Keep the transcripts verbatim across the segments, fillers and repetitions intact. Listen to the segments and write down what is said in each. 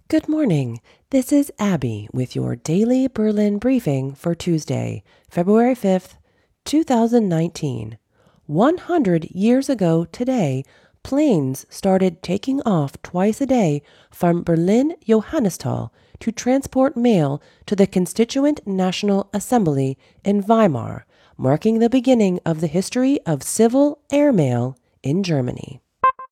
Good morning. This is Abby with your daily Berlin briefing for Tuesday, February fifth, two thousand nineteen. one hundred years ago today, planes started taking off twice a day from Berlin-Johannisthal to transport mail to the Constituent National Assembly in Weimar, marking the beginning of the history of civil airmail in Germany.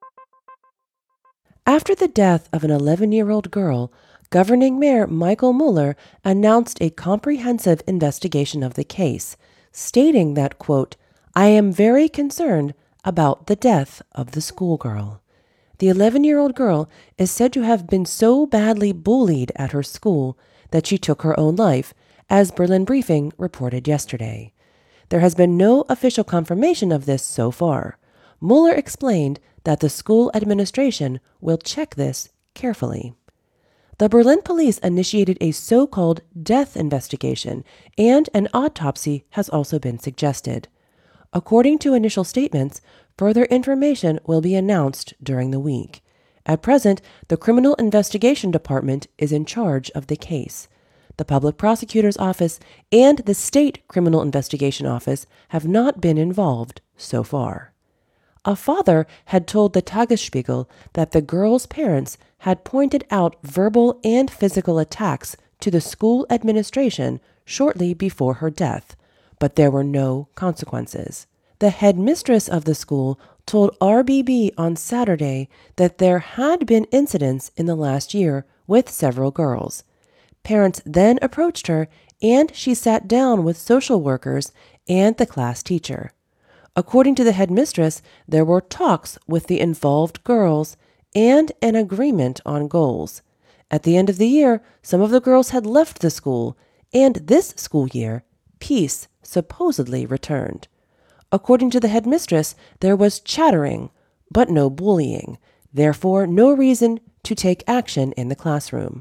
After the death of an eleven-year-old girl, Governing Mayor Michael Müller announced a comprehensive investigation of the case, stating that, quote, "I am very concerned about the death of the schoolgirl." The eleven-year-old girl is said to have been so badly bullied at her school that she took her own life, as Berlin Briefing reported yesterday. There has been no official confirmation of this so far. Müller explained that the school administration will check this carefully. The Berlin police initiated a so-called death investigation, and an autopsy has also been suggested. According to initial statements, further information will be announced during the week. At present, the Criminal Investigation Department is in charge of the case. The Public Prosecutor's Office and the State Criminal Investigation Office have not been involved so far. A father had told the Tagesspiegel that the girl's parents had pointed out verbal and physical attacks to the school administration shortly before her death, but there were no consequences. The headmistress of the school told R B B on Saturday that there had been incidents in the last year with several girls. Parents then approached her, and she sat down with social workers and the class teacher. According to the headmistress, there were talks with the involved girls and an agreement on goals. At the end of the year, some of the girls had left the school, and this school year, peace supposedly returned. According to the headmistress, there was chattering, but no bullying, therefore no reason to take action in the classroom.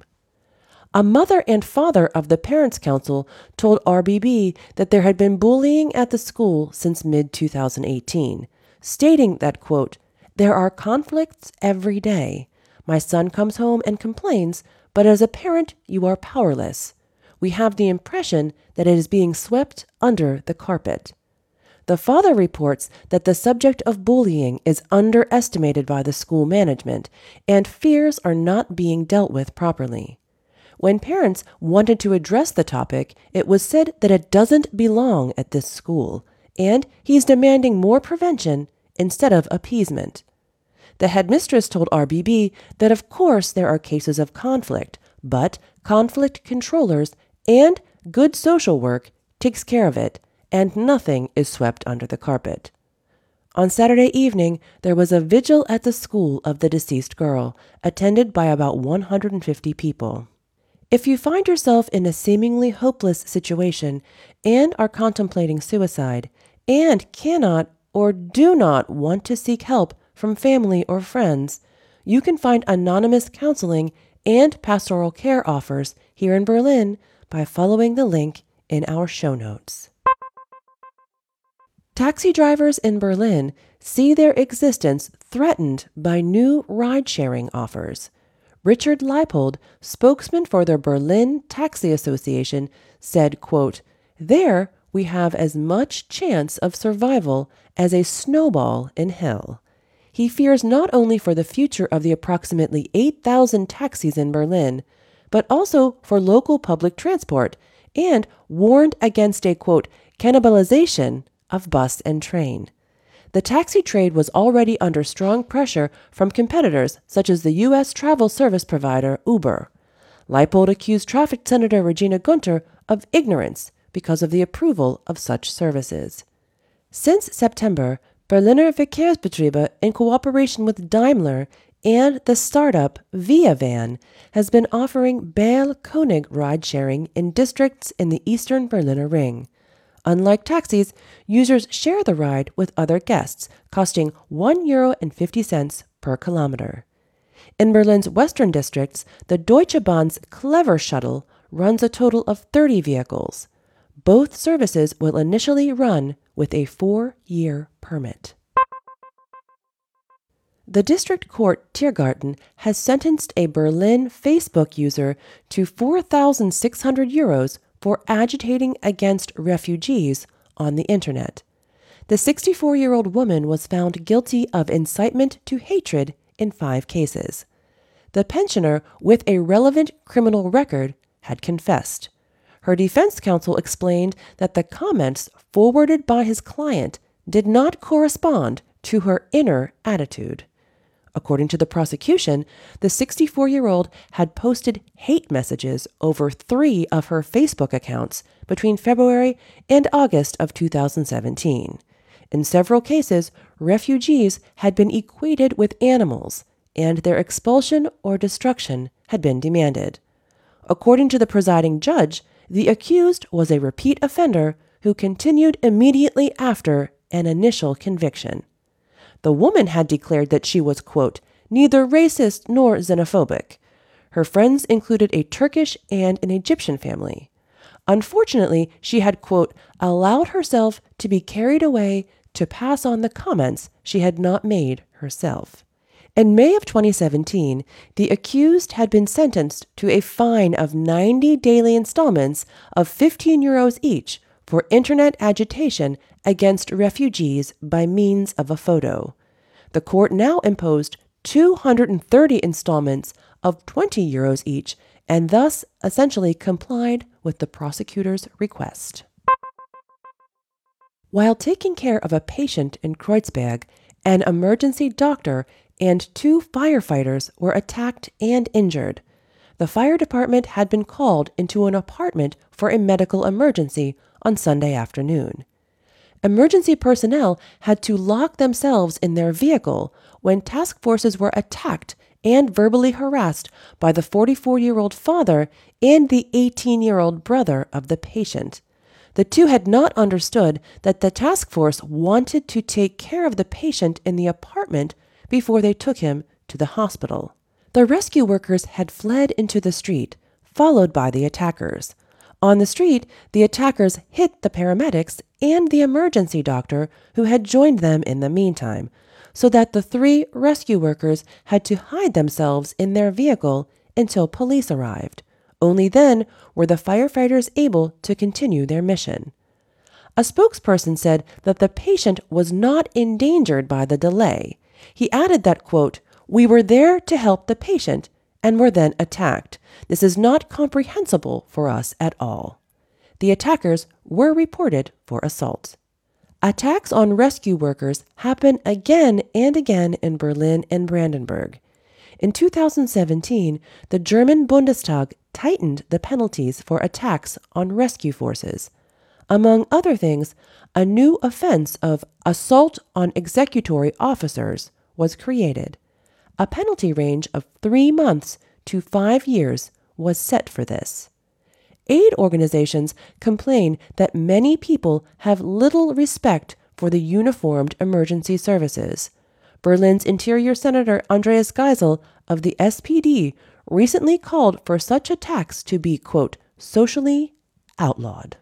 A mother and father of the Parents' Council told R B B that there had been bullying at the school since mid twenty eighteen, stating that, quote, "There are conflicts every day. My son comes home and complains, but as a parent, you are powerless. We have the impression that it is being swept under the carpet." The father reports that the subject of bullying is underestimated by the school management, and fears are not being dealt with properly. When parents wanted to address the topic, it was said that it doesn't belong at this school, and he's demanding more prevention instead of appeasement. The headmistress told R B B that of course there are cases of conflict, but conflict controllers and good social work takes care of it, and nothing is swept under the carpet. On Saturday evening, there was a vigil at the school of the deceased girl, attended by about one hundred fifty people. If you find yourself in a seemingly hopeless situation and are contemplating suicide, and cannot or do not want to seek help from family or friends, you can find anonymous counseling and pastoral care offers here in Berlin by following the link in our show notes. Taxi drivers in Berlin see their existence threatened by new ride-sharing offers. Richard Leipold, spokesman for the Berlin Taxi Association, said, quote, "There we have as much chance of survival as a snowball in hell." He fears not only for the future of the approximately eight thousand taxis in Berlin, but also for local public transport, and warned against a, quote, "cannibalization of bus and train." The taxi trade was already under strong pressure from competitors such as the U S travel service provider Uber. Leipold accused Traffic Senator Regina Gunter of ignorance because of the approval of such services. Since September, Berliner Verkehrsbetriebe, in cooperation with Daimler and the startup Via Van, has been offering Bale Koenig ride-sharing in districts in the eastern Berliner Ring. Unlike taxis, users share the ride with other guests, costing one euro and fifty cents per kilometer. In Berlin's western districts, the Deutsche Bahn's Clever Shuttle runs a total of thirty vehicles. Both services will initially run with a four-year permit. The District Court Tiergarten has sentenced a Berlin Facebook user to four thousand six hundred euros for agitating against refugees on the internet. The sixty-four-year-old woman was found guilty of incitement to hatred in five cases. The pensioner, with a relevant criminal record, had confessed. Her defense counsel explained that the comments forwarded by his client did not correspond to her inner attitude. According to the prosecution, the sixty-four-year-old had posted hate messages over three of her Facebook accounts between February and August of two thousand seventeen. In several cases, refugees had been equated with animals, and their expulsion or destruction had been demanded. According to the presiding judge, the accused was a repeat offender who continued immediately after an initial conviction. The woman had declared that she was, quote, neither racist nor xenophobic. Her friends included a Turkish and an Egyptian family. Unfortunately, she had, quote, allowed herself to be carried away to pass on the comments she had not made herself. In May of twenty seventeen, the accused had been sentenced to a fine of ninety daily installments of fifteen euros each for internet agitation against refugees by means of a photo. The court now imposed two hundred thirty installments of twenty euros each and thus essentially complied with the prosecutor's request. While taking care of a patient in Kreuzberg, an emergency doctor and two firefighters were attacked and injured. The fire department had been called into an apartment for a medical emergency on Sunday afternoon. Emergency personnel had to lock themselves in their vehicle when task forces were attacked and verbally harassed by the forty-four-year-old father and the eighteen-year-old brother of the patient. The two had not understood that the task force wanted to take care of the patient in the apartment before they took him to the hospital. The rescue workers had fled into the street, followed by the attackers. On the street, the attackers hit the paramedics and the emergency doctor who had joined them in the meantime, so that the three rescue workers had to hide themselves in their vehicle until police arrived. Only then were the firefighters able to continue their mission. A spokesperson said that the patient was not endangered by the delay. He added that, quote, we were there to help the patient and were then attacked. This is not comprehensible for us at all. The attackers were reported for assault. Attacks on rescue workers happen again and again in Berlin and Brandenburg. In two thousand seventeen, the German Bundestag tightened the penalties for attacks on rescue forces. Among other things, a new offense of assault on executory officers was created. A penalty range of three months to five years was set for this. Aid organizations complain that many people have little respect for the uniformed emergency services. Berlin's Interior Senator Andreas Geisel of the S P D recently called for such attacks to be, quote, socially outlawed.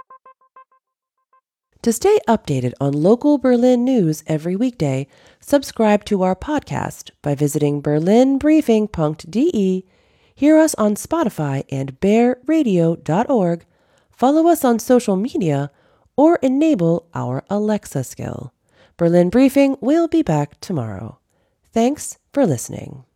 To stay updated on local Berlin news every weekday, subscribe to our podcast by visiting berlin briefing dot d e, hear us on Spotify and bear radio dot org, follow us on social media, or enable our Alexa skill. Berlin Briefing will be back tomorrow. Thanks for listening.